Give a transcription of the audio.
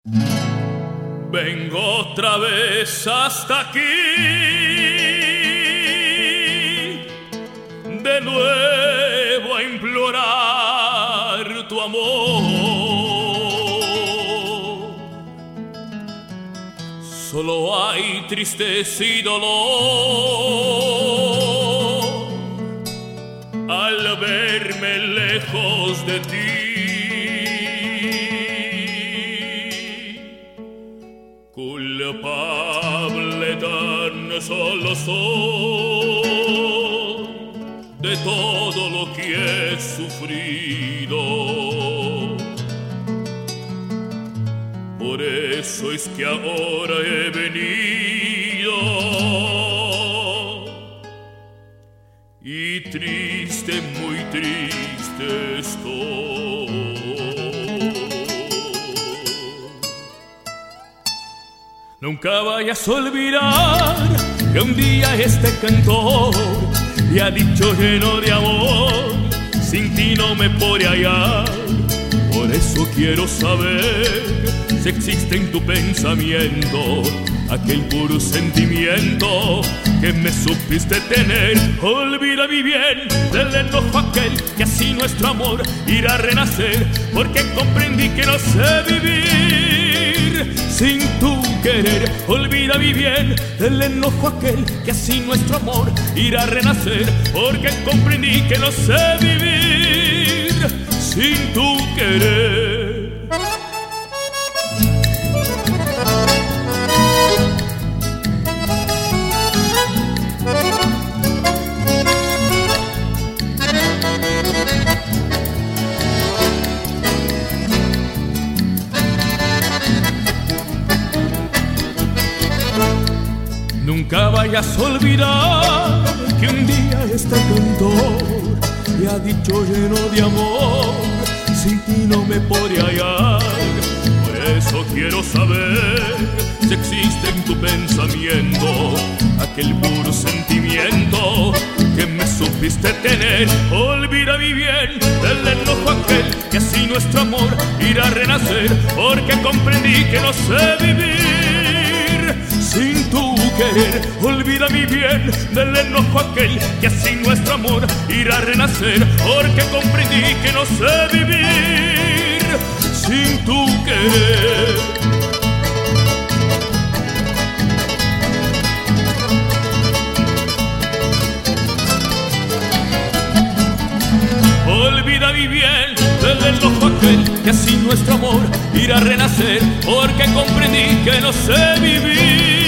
Vengo otra vez hasta aquí, de nuevo a implorar tu amor. Solo hay tristeza y dolor al verme lejos de ti. Culpable tan solo soy de todo lo que he sufrido. Por eso es que ahora he venido y triste, muy triste estoy. Nunca vayas a olvidar que un día este cantor le ha dicho lleno de amor, sin ti no me podré hallar. Por eso quiero saber si existe en tu pensamiento aquel puro sentimiento que me supiste tener. Olvida mi bien del enojo aquel que así nuestro amor irá a renacer, porque comprendí que no sé vivir sin tu querer. Olvida mi bien del enojo aquel que así nuestro amor irá a renacer, porque comprendí que no sé vivir sin tu querer. Nunca vayas a olvidar que un día este cantor le ha dicho lleno de amor, sin ti no me podré hallar. Por eso quiero saber si existe en tu pensamiento aquel puro sentimiento que me supiste tener. Olvida mi bien del enojo aquel que así nuestro amor irá a renacer, porque comprendí que no sé vivir sin tu querer. Olvida mi bien del enojo aquel que así nuestro amor irá a renacer, porque comprendí que no sé vivir sin tu querer. Olvida mi bien del enojo aquel que así nuestro amor irá a renacer, porque comprendí que no sé vivir